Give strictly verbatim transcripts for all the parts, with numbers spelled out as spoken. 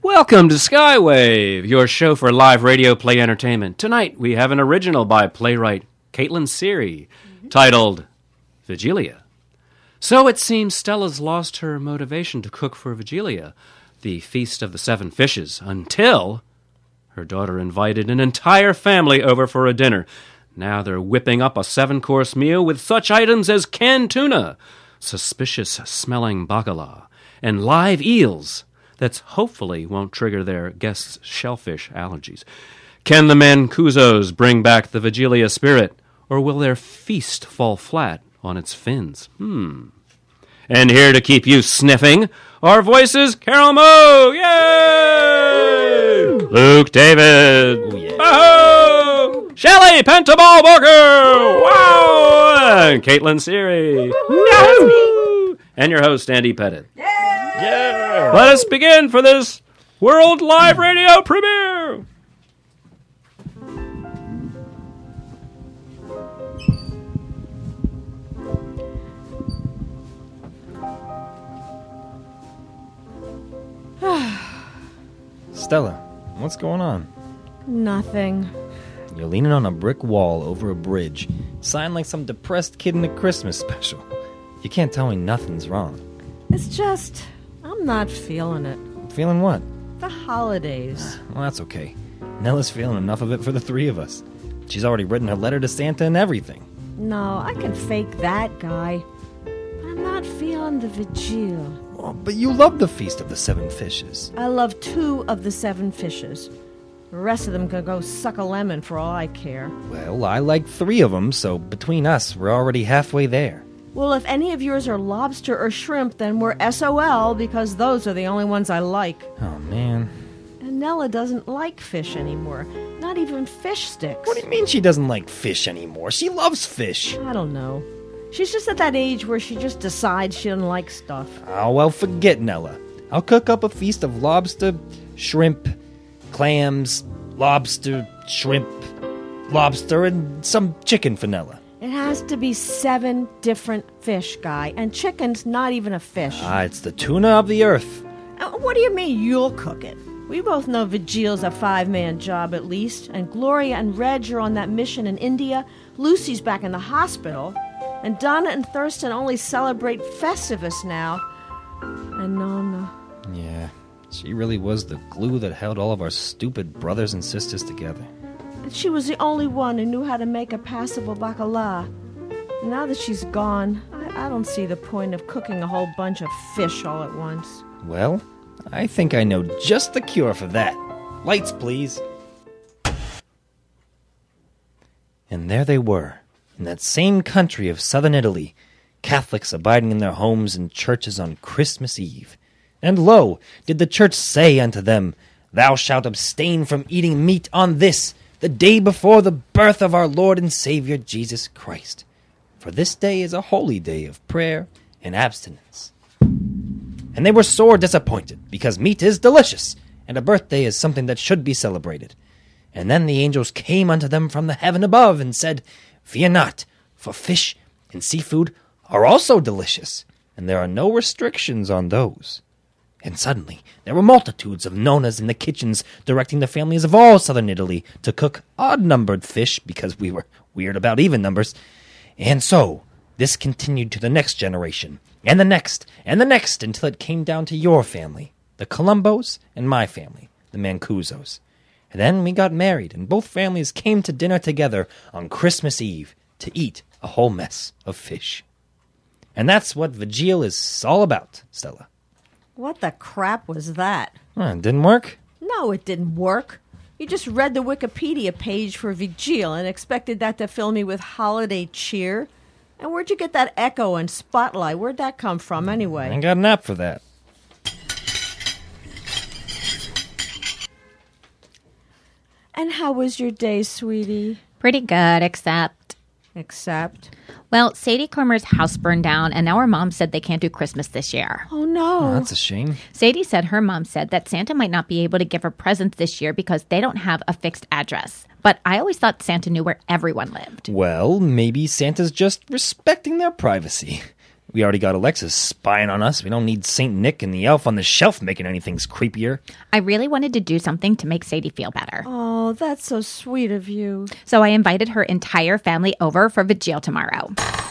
Welcome to Skywave, your show for live radio play entertainment. Tonight we have an original by playwright Caitlin Seary, mm-hmm. titled Vigilia. So it seems Stella's lost her motivation to cook for Vigilia, the Feast of the Seven Fishes, until her daughter invited an entire family over for a dinner. Now they're whipping up a seven-course meal with such items as canned tuna, suspicious-smelling bacala, and live eels that hopefully won't trigger their guests' shellfish allergies. Can the Mancuzos bring back the Vigilia spirit, or will their feast fall flat on its fins? Hmm. And here to keep you sniffing, our voices, Carol Moe! Yay! Woo! Luke David! Oh, yeah. Oh! Shelley Pentaball Booker! Wow! And Caitlin Seary! Yahoo! And your host, Andy Pettit. Yeah! Yeah! Let us begin for this World Live Radio premiere! Stella, what's going on? Nothing. You're leaning on a brick wall over a bridge, sighing like some depressed kid in a Christmas special. You can't tell me nothing's wrong. It's just, I'm not feeling it. Feeling what? The holidays. Well, that's okay. Nella's feeling enough of it for the three of us. She's already written her letter to Santa and everything. No, I can fake that, guy. But I'm not feeling the vigil. Oh, but you love the Feast of the Seven Fishes. I love two of the seven fishes. The rest of them can go suck a lemon for all I care. Well, I like three of them, so between us, we're already halfway there. Well, if any of yours are lobster or shrimp, then we're S O L, because those are the only ones I like. Oh, man. And Nella doesn't like fish anymore. Not even fish sticks. What do you mean she doesn't like fish anymore? She loves fish. I don't know. She's just at that age where she just decides she doesn't like stuff. Oh, well, forget Nella. I'll cook up a feast of lobster, shrimp, clams, lobster, shrimp, lobster, and some chicken for Nella. It has to be seven different fish, Guy. And chicken's not even a fish. Ah, it's the tuna of the earth. Uh, what do you mean you'll cook it? We both know Vigil's a five-man job at least. And Gloria and Reg are on that mission in India. Lucy's back in the hospital. And Donna and Thurston only celebrate Festivus now. And Nona. Yeah, she really was the glue that held all of our stupid brothers and sisters together. And she was the only one who knew how to make a passable bacala. And now that she's gone, I, I don't see the point of cooking a whole bunch of fish all at once. Well, I think I know just the cure for that. Lights, please. And there they were, in that same country of southern Italy, Catholics abiding in their homes and churches on Christmas Eve. And lo, did the church say unto them, Thou shalt abstain from eating meat on this, the day before the birth of our Lord and Savior Jesus Christ. For this day is a holy day of prayer and abstinence. And they were sore disappointed, because meat is delicious, and a birthday is something that should be celebrated. And then the angels came unto them from the heaven above, and said, Fear not, for fish and seafood are also delicious, and there are no restrictions on those. And suddenly there were multitudes of nonas in the kitchens directing the families of all southern Italy to cook odd-numbered fish, because we were weird about even numbers. And so this continued to the next generation, and the next, and the next, until it came down to your family, the Columbos, and my family, the Mancuzos. And then we got married, and both families came to dinner together on Christmas Eve to eat a whole mess of fish. And that's what Vigil is all about, Stella. What the crap was that? Well, it didn't work? No, it didn't work. You just read the Wikipedia page for Vigil and expected that to fill me with holiday cheer. And where'd you get that echo and spotlight? Where'd that come from, anyway? I ain't got an app for that. And how was your day, sweetie? Pretty good, except... Except? Well, Sadie Comer's house burned down, and now her mom said they can't do Christmas this year. Oh, no. Oh, that's a shame. Sadie said her mom said that Santa might not be able to give her presents this year because they don't have a fixed address. But I always thought Santa knew where everyone lived. Well, maybe Santa's just respecting their privacy. We already got Alexis spying on us. We don't need Saint Nick and the elf on the shelf making anything creepier. I really wanted to do something to make Sadie feel better. Oh, that's so sweet of you. So I invited her entire family over for Vigil tomorrow.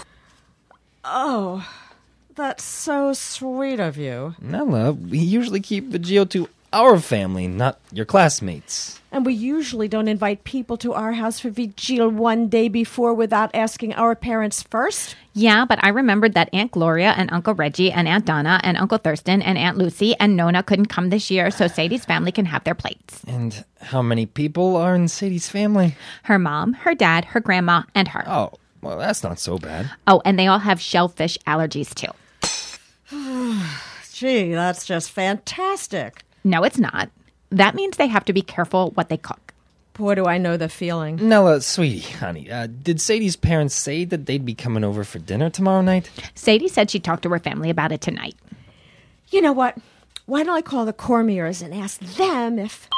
Oh, that's so sweet of you. Nella, we usually keep Vigil to our family, not your classmates. And we usually don't invite people to our house for Vigil one day before without asking our parents first. Yeah, but I remembered that Aunt Gloria and Uncle Reggie and Aunt Donna and Uncle Thurston and Aunt Lucy and Nona couldn't come this year, so Sadie's family can have their plates. And how many people are in Sadie's family? Her mom, her dad, her grandma, and her. Oh, well, that's not so bad. Oh, and they all have shellfish allergies, too. Gee, that's just fantastic. No, it's not. That means they have to be careful what they cook. Boy, do I know the feeling. Nella, sweetie, honey, uh, did Sadie's parents say that they'd be coming over for dinner tomorrow night? Sadie said she'd talk to her family about it tonight. You know what? Why don't I call the Cormiers and ask them if...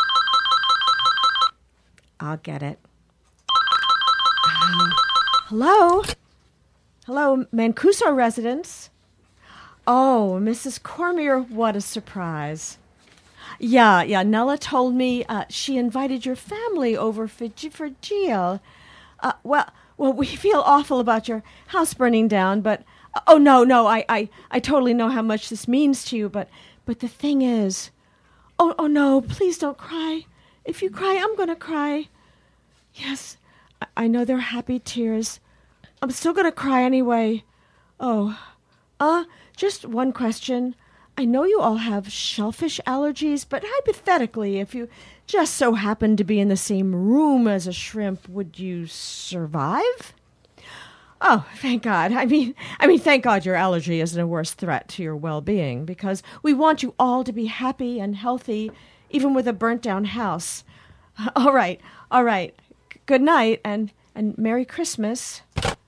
I'll get it. Uh, hello? Hello, Mancuso residence? Oh, Missus Cormier, what a surprise. Yeah, yeah, Nella told me uh, she invited your family over for, G- for Gio. Uh, well, well, we feel awful about your house burning down, but... Uh, oh, no, no, I, I, I totally know how much this means to you, but, but the thing is... Oh, oh, no, please don't cry. If you cry, I'm going to cry. Yes, I, I know they're happy tears. I'm still going to cry anyway. Oh, uh, just one question. I know you all have shellfish allergies, but hypothetically, if you just so happened to be in the same room as a shrimp, would you survive? Oh, thank God. I mean, I mean, thank God your allergy isn't a worse threat to your well-being, because we want you all to be happy and healthy, even with a burnt-down house. All right, all right. Good night, and, and Merry Christmas.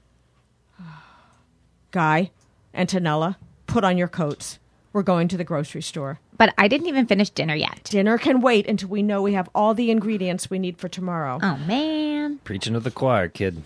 Guy, Antonella, put on your coats. We're going to the grocery store. But I didn't even finish dinner yet. Dinner can wait until we know we have all the ingredients we need for tomorrow. Oh, man. Preaching to the choir, kid.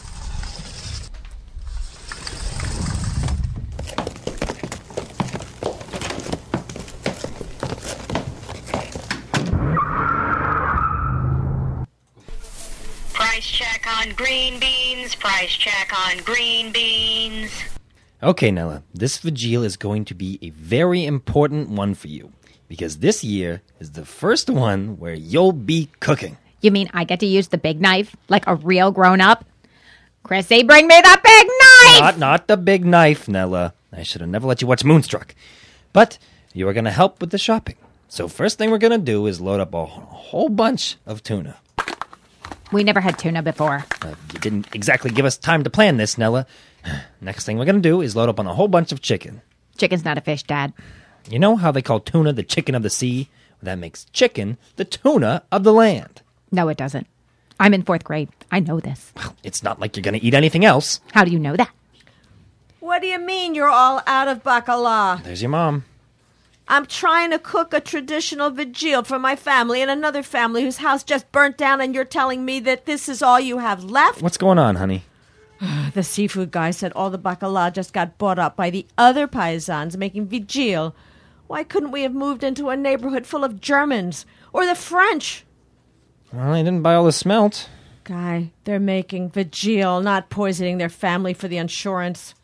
Price check on green beans. Price check on green beans. Okay, Nella, this Vigil is going to be a very important one for you, because this year is the first one where you'll be cooking. You mean I get to use the big knife like a real grown-up? Chrissy, bring me the big knife! Not, not the big knife, Nella. I should have never let you watch Moonstruck. But you are going to help with the shopping. So first thing we're going to do is load up a whole bunch of tuna. We never had tuna before. Uh, you didn't exactly give us time to plan this, Nella. Next thing we're going to do is load up on a whole bunch of chicken. Chicken's not a fish, Dad. You know how they call tuna the chicken of the sea? Well, that makes chicken the tuna of the land. No, it doesn't. I'm in fourth grade. I know this. Well, it's not like you're going to eat anything else. How do you know that? What do you mean you're all out of bacala? There's your mom. I'm trying to cook a traditional vigil for my family and another family whose house just burnt down, and you're telling me that this is all you have left? What's going on, honey? The seafood guy said all the bacala just got bought up by the other paisans making vigil. Why couldn't we have moved into a neighborhood full of Germans or the French? Well, they didn't buy all the smelt. Guy, they're making vigil, not poisoning their family for the insurance.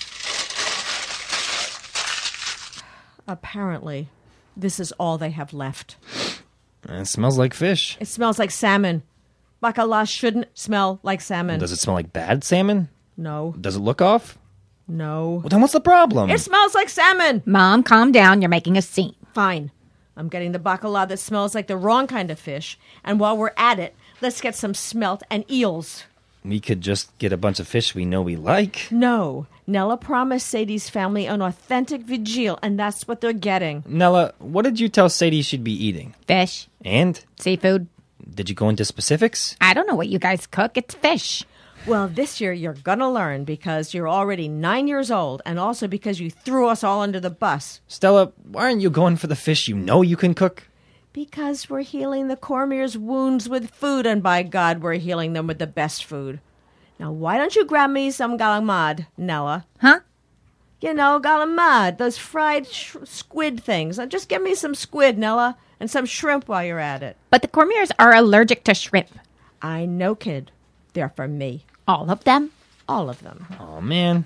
Apparently, this is all they have left. It smells like fish. It smells like salmon. Bacala shouldn't smell like salmon. Does it smell like bad salmon? No. Does it look off? No. Well, then what's the problem? It smells like salmon. Mom, calm down. You're making a scene. Fine. I'm getting the bacala that smells like the wrong kind of fish. And while we're at it, let's get some smelt and eels. We could just get a bunch of fish we know we like. No. Nella promised Sadie's family an authentic vigil, and that's what they're getting. Nella, what did you tell Sadie she'd be eating? Fish. And? Seafood. Did you go into specifics? I don't know what you guys cook. It's fish. Well, this year you're gonna learn because you're already nine years old, and also because you threw us all under the bus. Stella, why aren't you going for the fish you know you can cook? Because we're healing the Cormier's wounds with food, and by God, we're healing them with the best food. Now, why don't you grab me some galamad, Nella? Huh? You know, galamad, those fried sh- squid things. Now, just give me some squid, Nella, and some shrimp while you're at it. But the Cormiers are allergic to shrimp. I know, kid. They're for me. All of them? All of them. Oh, man.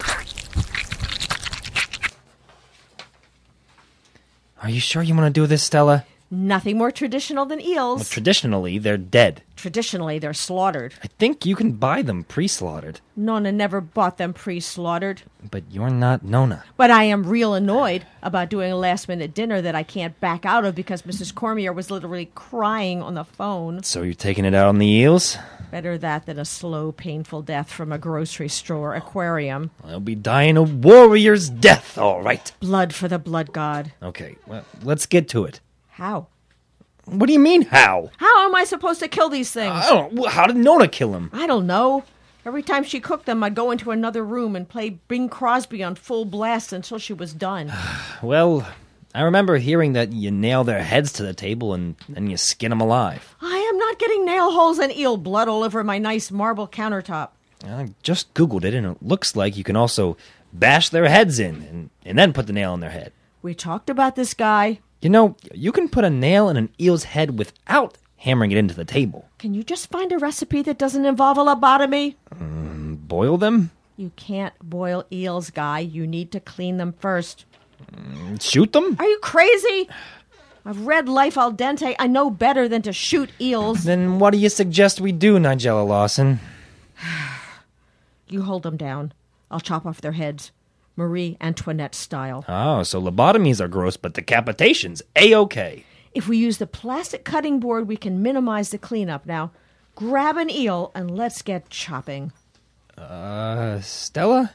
Are you sure you want to do this, Stella? Nothing more traditional than eels. Well, traditionally, they're dead. Traditionally, they're slaughtered. I think you can buy them pre-slaughtered. Nona never bought them pre-slaughtered. But you're not Nona. But I am real annoyed about doing a last-minute dinner that I can't back out of because Missus Cormier was literally crying on the phone. So you're taking it out on the eels? Better that than a slow, painful death from a grocery store aquarium. I'll be dying a warrior's death, all right. Blood for the blood god. Okay, well, let's get to it. How? What do you mean, how? How am I supposed to kill these things? I don't know. How did Nona kill him? I don't know. Every time she cooked them, I'd go into another room and play Bing Crosby on full blast until she was done. Well, I remember hearing that you nail their heads to the table and then you skin them alive. I am not getting nail holes and eel blood all over my nice marble countertop. I just Googled it, and it looks like you can also bash their heads in and, and then put the nail in their head. We talked about this guy. You know, you can put a nail in an eel's head without hammering it into the table. Can you just find a recipe that doesn't involve a lobotomy? Um, boil them? You can't boil eels, Guy. You need to clean them first. Shoot them? Are you crazy? I've read Life al dente. I know better than to shoot eels. Then what do you suggest we do, Nigella Lawson? You hold them down. I'll chop off their heads. Marie Antoinette style. Oh, so lobotomies are gross, but decapitation's A-okay. If we use the plastic cutting board, we can minimize the cleanup. Now, grab an eel and let's get chopping. Uh, Stella?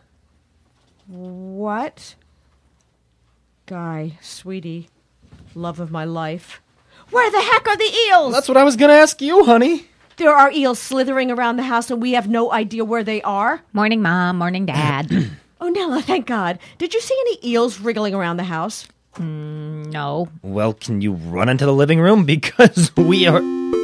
What? Guy, sweetie, love of my life. Where the heck are the eels? That's what I was gonna ask you, honey. There are eels slithering around the house and we have no idea where they are. Morning, Mom. Morning, Dad. Oh, Nella, thank God. Did you see any eels wriggling around the house? No. Well, can you run into the living room? Because we are...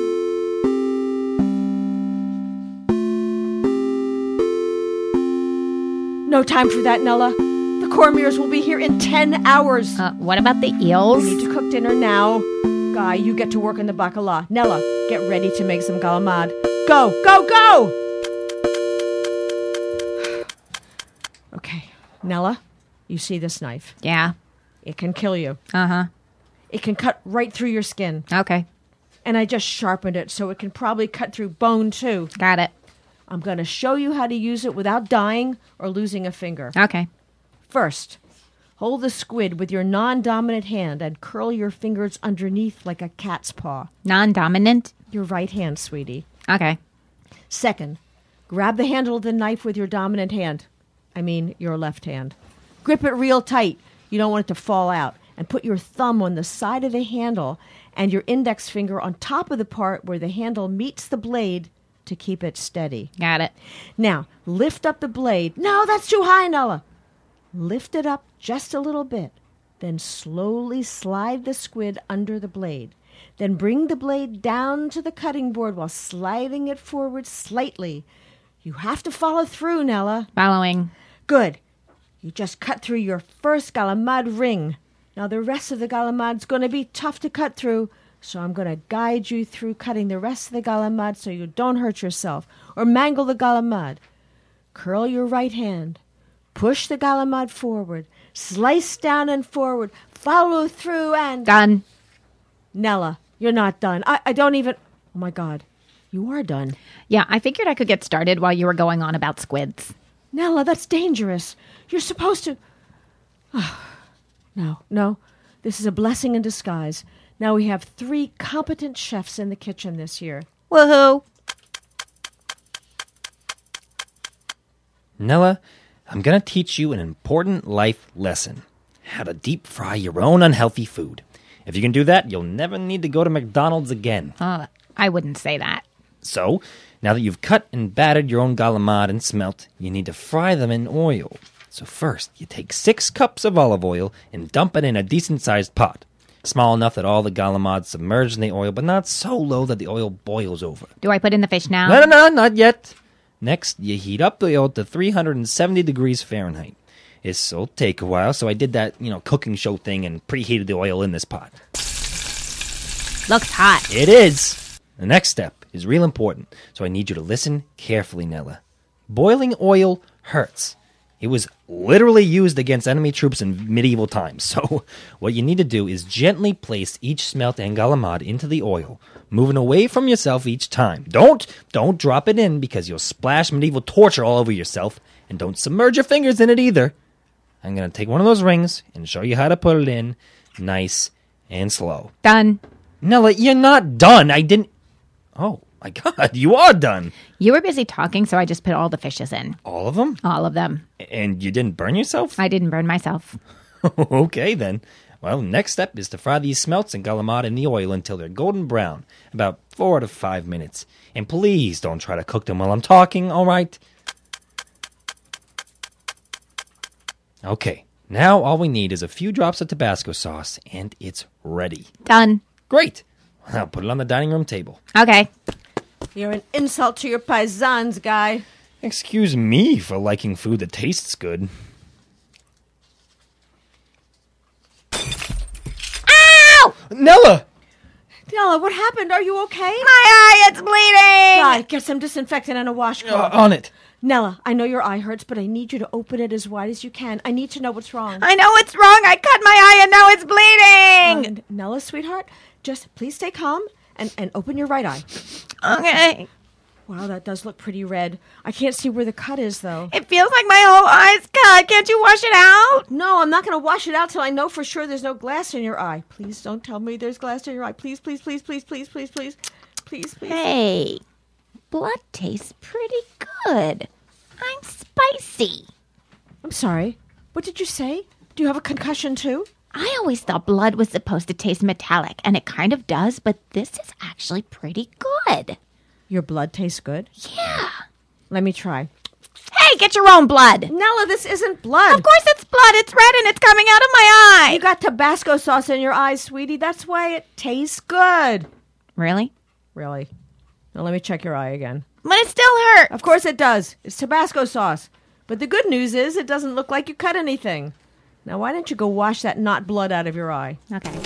No time for that, Nella. The Cormiers will be here in ten hours. Uh, what about the eels? We need to cook dinner now. Guy, you get to work on the bacala. Nella, get ready to make some galamad. Go, go, go! Okay, Nella, you see this knife. Yeah. It can kill you. Uh-huh. It can cut right through your skin. Okay. And I just sharpened it, so it can probably cut through bone, too. Got it. I'm going to show you how to use it without dying or losing a finger. Okay. First, hold the squid with your non-dominant hand and curl your fingers underneath like a cat's paw. Non-dominant? Your right hand, sweetie. Okay. Second, grab the handle of the knife with your dominant hand. I mean, your left hand. Grip it real tight. You don't want it to fall out. And put your thumb on the side of the handle and your index finger on top of the part where the handle meets the blade to keep it steady. Got it. Now, lift up the blade. No, that's too high, Nella. Lift it up just a little bit. Then slowly slide the squid under the blade. Then bring the blade down to the cutting board while sliding it forward slightly. You have to follow through, Nella. Following. Good. You just cut through your first galamad ring. Now the rest of the galamad's going to be tough to cut through, so I'm going to guide you through cutting the rest of the galamad so you don't hurt yourself or mangle the galamad. Curl your right hand. Push the galamad forward. Slice down and forward. Follow through and... Done. Nella, you're not done. I, I don't even... Oh, my God. You are done. Yeah, I figured I could get started while you were going on about squids. Nella, that's dangerous. You're supposed to... Oh, no, no. This is a blessing in disguise. Now we have three competent chefs in the kitchen this year. Woohoo! Nella, I'm going to teach you an important life lesson. How to deep fry your own unhealthy food. If you can do that, you'll never need to go to McDonald's again. Uh, I wouldn't say that. So, now that you've cut and battered your own galamad and smelt, you need to fry them in oil. So first, you take six cups of olive oil and dump it in a decent-sized pot. Small enough that all the galamad submerge in the oil, but not so low that the oil boils over. Do I put in the fish now? No, no, no, not yet. Next, you heat up the oil to three hundred seventy degrees Fahrenheit. This'll take a while, so I did that, you know, cooking show thing and preheated the oil in this pot. Looks hot. It is. The next step is real important, so I need you to listen carefully, Nella. Boiling oil hurts. It was literally used against enemy troops in medieval times, so what you need to do is gently place each smelt and galamad into the oil, moving away from yourself each time. Don't, don't drop it in because you'll splash medieval torture all over yourself, and don't submerge your fingers in it either. I'm going to take one of those rings and show you how to put it in nice and slow. Done. Nella, you're not done. I didn't... Oh, my God, you are done. You were busy talking, so I just put all the fishes in. All of them? All of them. And you didn't burn yourself? I didn't burn myself. Okay, then. Well, next step is to fry these smelts and galamad in the oil until they're golden brown, about four to five minutes. And please don't try to cook them while I'm talking, all right? Okay, now all we need is a few drops of Tabasco sauce, and it's ready. Done. Great. I'll put it on the dining room table. Okay. You're an insult to your paisans, guy. Excuse me for liking food that tastes good. Ow! Nella! Nella, what happened? Are you okay? My eye, it's bleeding! Guy, get some disinfectant and a washcloth. Uh, on it. Nella, I know your eye hurts, but I need you to open it as wide as you can. I need to know what's wrong. I know it's wrong. I cut my eye and now it's bleeding. Um, Nella, sweetheart, just please stay calm and, and open your right eye. Okay. Wow, that does look pretty red. I can't see where the cut is, though. It feels like my whole eye's cut. Can't you wash it out? No, I'm not going to wash it out till I know for sure there's no glass in your eye. Please don't tell me there's glass in your eye. Please, please, please, please, please, please, please. Please, please. Hey, blood tastes pretty good. I'm spicy. I'm sorry. What did you say? Do you have a concussion, too? I always thought blood was supposed to taste metallic, and it kind of does, but this is actually pretty good. Your blood tastes good? Yeah. Let me try. Hey, get your own blood. Nella, this isn't blood. Of course it's blood. It's red and it's coming out of my eye. You got Tabasco sauce in your eyes, sweetie. That's why it tastes good. Really? Really? Now let me check your eye again. But it still hurts. Of course it does. It's Tabasco sauce. But the good news is it doesn't look like you cut anything. Now why don't you go wash that not blood out of your eye? Okay.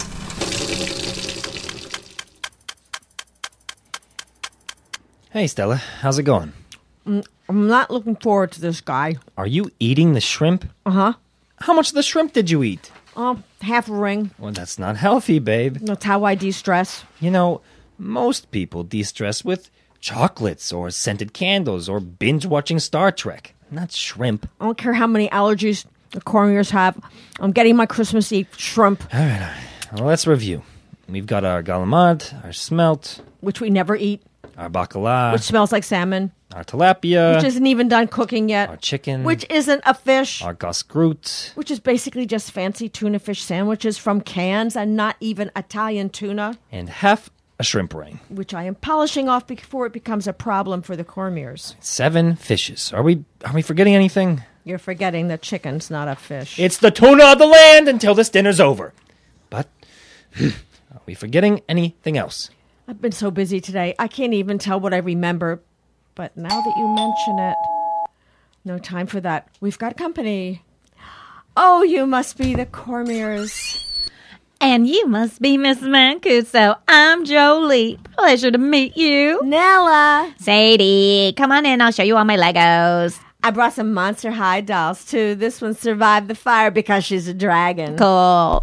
Hey, Stella. How's it going? Mm, I'm not looking forward to this, guy. Are you eating the shrimp? Uh-huh. How much of the shrimp did you eat? Oh, half a ring. Well, that's not healthy, babe. That's how I de-stress. You know, most people de-stress with chocolates or scented candles or binge-watching Star Trek, not shrimp. I don't care how many allergies the Cormiers have. I'm getting my Christmas Eve shrimp, All right, all right. Well, let's review. We've got our galamad, our smelt, which we never eat, our bacala, which smells like salmon, our tilapia, which isn't even done cooking yet, our chicken, which isn't a fish, our gosgroot, which is basically just fancy tuna fish sandwiches from cans and not even Italian tuna, and half a shrimp ring. which I am polishing off before it becomes a problem for the Cormiers. Seven fishes. Are we are we forgetting anything? You're forgetting that chicken's not a fish. It's the tuna of the land until this dinner's over. But are we forgetting anything else? I've been so busy today, I can't even tell what I remember. But now that you mention it, no time for that. We've got company. Oh, you must be the Cormiers. And you must be Miss Mancuso. I'm Jolie. Pleasure to meet you. Nella. Sadie, come on in. I'll show you all my Legos. I brought some Monster High dolls, too. This one survived the fire because she's a dragon. Cool.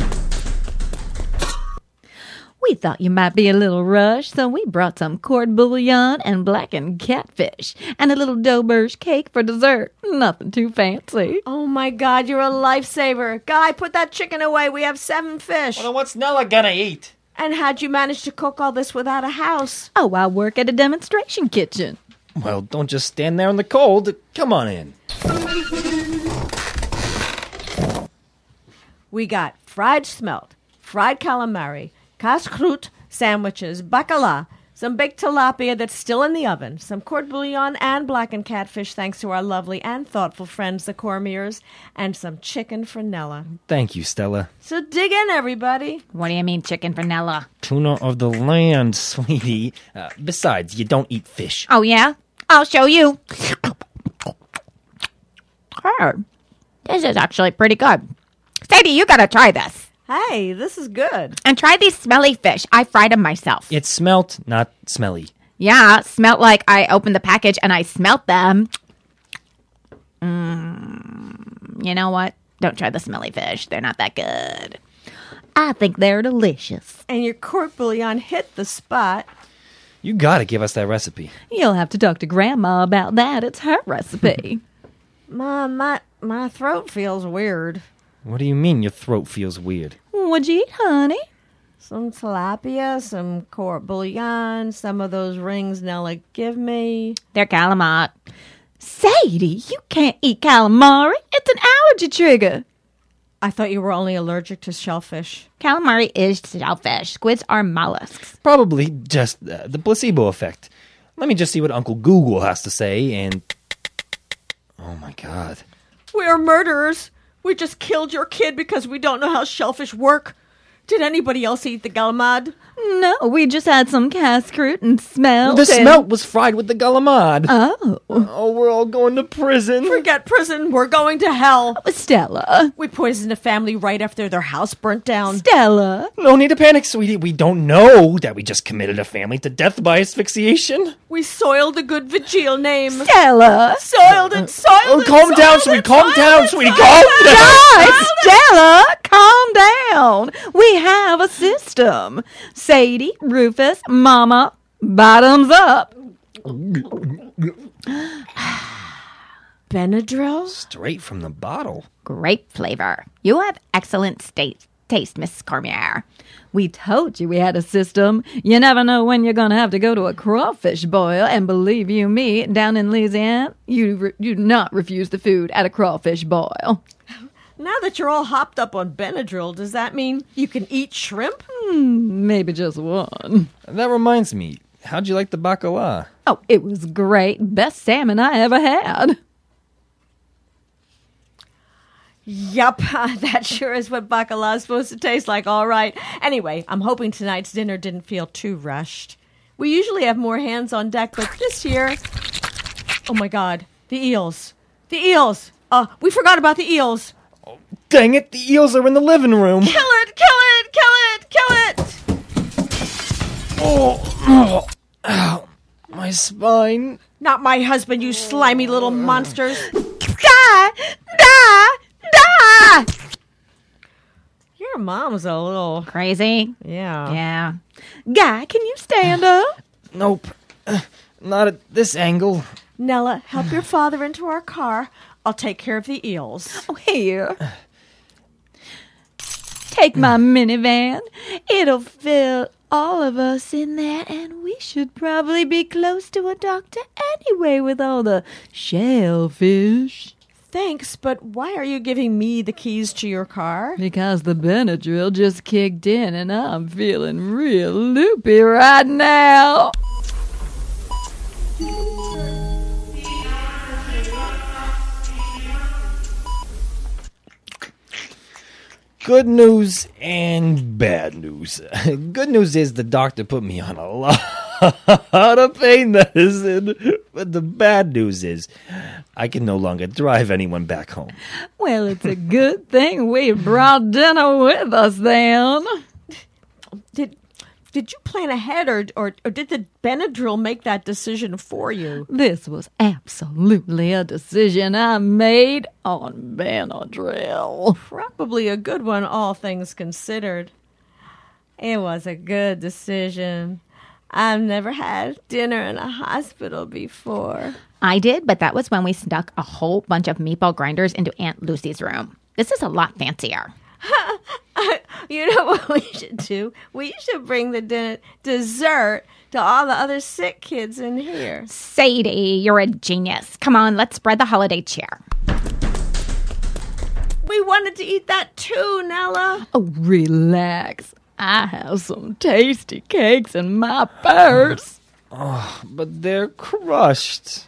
We thought you might be a little rushed, so we brought some court bouillon and blackened catfish and a little Doberge cake for dessert. Nothing too fancy. Oh, my God, you're a lifesaver. Guy, put that chicken away. We have seven fish. Well, what's Nella gonna eat? And how'd you manage to cook all this without a house? Oh, I work at a demonstration kitchen. Well, don't just stand there in the cold. Come on in. We got fried smelt, fried calamari, casse-croûte sandwiches, bacala, some baked tilapia that's still in the oven, some court bouillon and blackened catfish thanks to our lovely and thoughtful friends, the Cormiers, and some chicken for Nella. Thank you, Stella. So dig in, everybody. What do you mean, chicken vanilla? Tuna of the land, sweetie. Uh, besides, you don't eat fish. Oh, yeah? I'll show you. Her. This is actually pretty good. Sadie, you gotta try this. Hey, this is good. And try these smelly fish. I fried them myself. It smelt, not smelly. Yeah, smelled like I opened the package and I smelt them. Mm, you know what? Don't try the smelly fish. They're not that good. I think they're delicious. And your court bouillon hit the spot. You gotta give us that recipe. You'll have to talk to Grandma about that. It's her recipe. Mom, my, my throat feels weird. What do you mean your throat feels weird? What'd you eat, honey? Some tilapia, some court bouillon, some of those rings Nella give me. They're calamari. Sadie, you can't eat calamari. It's an allergy trigger. I thought you were only allergic to shellfish. Calamari is shellfish. Squids are mollusks. Probably just uh, the placebo effect. Let me just see what Uncle Google has to say, and... Oh, my God. We are murderers. We just killed your kid because we don't know how shellfish work. Did anybody else eat the galamad? No, we just had some casscroot and smelt. The and- smelt was fried with the galamad. Oh. Oh, we're all going to prison. Forget prison. We're going to hell. Stella. We poisoned a family right after their house burnt down. Stella. No need to panic, sweetie. We don't know that we just committed a family to death by asphyxiation. We soiled a good Vigil name. Stella. Soiled it, soiled Oh, it, calm soiled down, it, sweetie. Calm soiled down, it, sweetie. soiled Calm it. down. Guys, Stella, calm down. We have a system. Sadie, Rufus, Mama, bottoms up. Benadryl? Straight from the bottle. Grape flavor. You have excellent state, taste, Miss Cormier. We told you we had a system. You never know when you're going to have to go to a crawfish boil. And believe you me, down in Louisiana, you, re- you do not refuse the food at a crawfish boil. Now that you're all hopped up on Benadryl, does that mean you can eat shrimp? Maybe just one. That reminds me. How'd you like the bacala? Oh, it was great. Best salmon I ever had. Yup, that sure is what bacala is supposed to taste like, all right. Anyway, I'm hoping tonight's dinner didn't feel too rushed. We usually have more hands on deck, but this year... Oh my God, the eels. The eels! Uh, we forgot about the eels. Dang it, the eels are in the living room. Kill it, kill it, kill it, kill it! Oh, oh, ow, my spine. Not my husband, you slimy little monsters. Die! Die! Die! Your mom's a little... Crazy? Yeah. Yeah. Guy, can you stand up? Nope, uh, not at this angle. Nella, help your father into our car. I'll take care of the eels. Oh, here. Take my minivan. It'll fit all of us in there, and we should probably be close to a doctor anyway with all the shellfish. Thanks, but why are you giving me the keys to your car? Because the Benadryl just kicked in, and I'm feeling real loopy right now. Good news and bad news. Good news is the doctor put me on a lot of pain medicine. But the bad news is I can no longer drive anyone back home. Well, it's a good thing we brought dinner with us then. Did did you plan ahead, or, or or did the Benadryl make that decision for you? This was absolutely a decision I made on Benadryl. Probably a good one, all things considered. It was a good decision. I've never had dinner in a hospital before. I did, but that was when we snuck a whole bunch of meatball grinders into Aunt Lucy's room. This is a lot fancier. You know what we should do? We should bring the de- dessert to all the other sick kids in here. Sadie, you're a genius. Come on, let's spread the holiday cheer. We wanted to eat that too, Nella. Oh, relax. I have some tasty cakes in my purse. But they're crushed.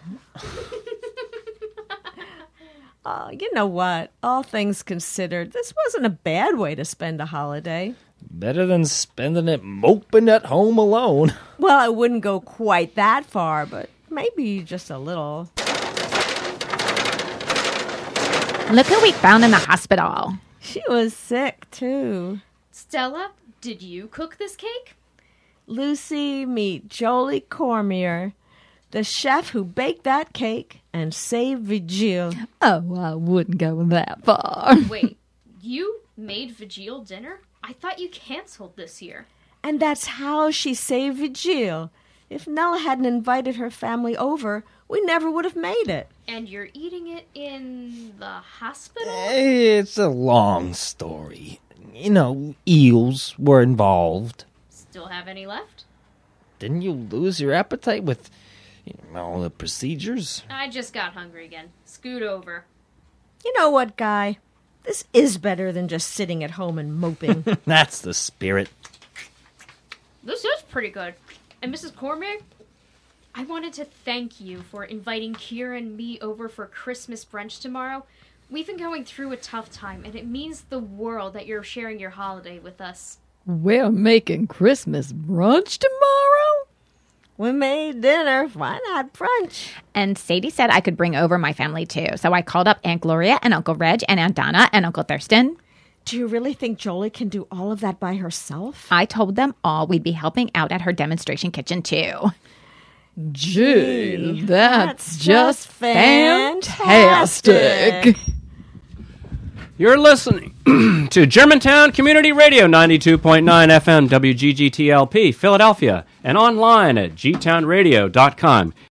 Oh, you know what? All things considered, this wasn't a bad way to spend a holiday. Better than spending it moping at home alone. Well, I wouldn't go quite that far, but maybe just a little. Look who we found in the hospital. She was sick, too. Stella, did you cook this cake? Lucy, meet Jolie Cormier, the chef who baked that cake and saved Vigil. Oh, I wouldn't go that far. Wait, you made Vigil dinner? I thought you canceled this year. And that's how she saved Vigil. If Nella hadn't invited her family over, we never would have made it. And you're eating it in the hospital? It's a long story. You know, eels were involved. Still have any left? Didn't you lose your appetite with you know, all the procedures? I just got hungry again. Scoot over. You know what, Guy? This is better than just sitting at home and moping. That's the spirit. This is pretty good. And Missus Cormier, I wanted to thank you for inviting Kira and me over for Christmas brunch tomorrow. We've been going through a tough time, and it means the world that you're sharing your holiday with us. We're making Christmas brunch tomorrow? We made dinner. Why not brunch? And Sadie said I could bring over my family too. So I called up Aunt Gloria and Uncle Reg and Aunt Donna and Uncle Thurston. Do you really think Jolie can do all of that by herself? I told them all we'd be helping out at her demonstration kitchen too. Gee, that's, that's just just fantastic. fantastic. You're listening to Germantown Community Radio, ninety-two point nine F M, W G G T L P, Philadelphia, and online at g town radio dot com.